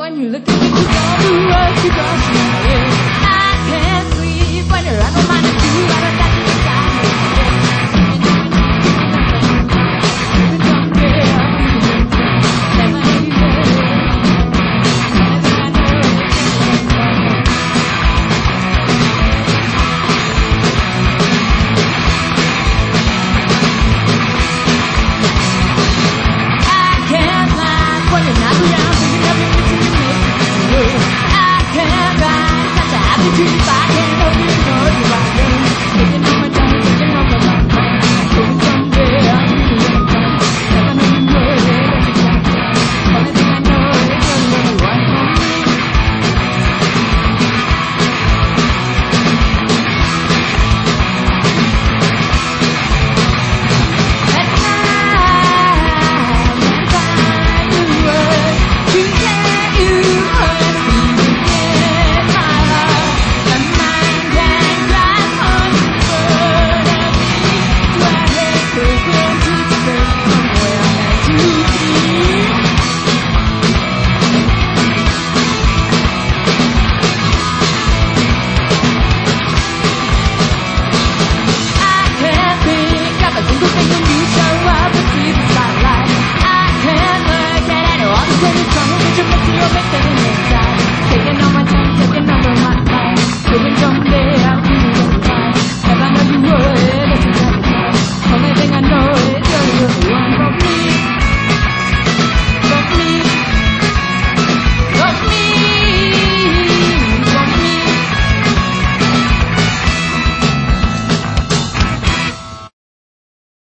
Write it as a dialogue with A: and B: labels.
A: when you look at me, you know the words you got to know. I can't sleep when you're out of mind and you out of that inside me. You're making me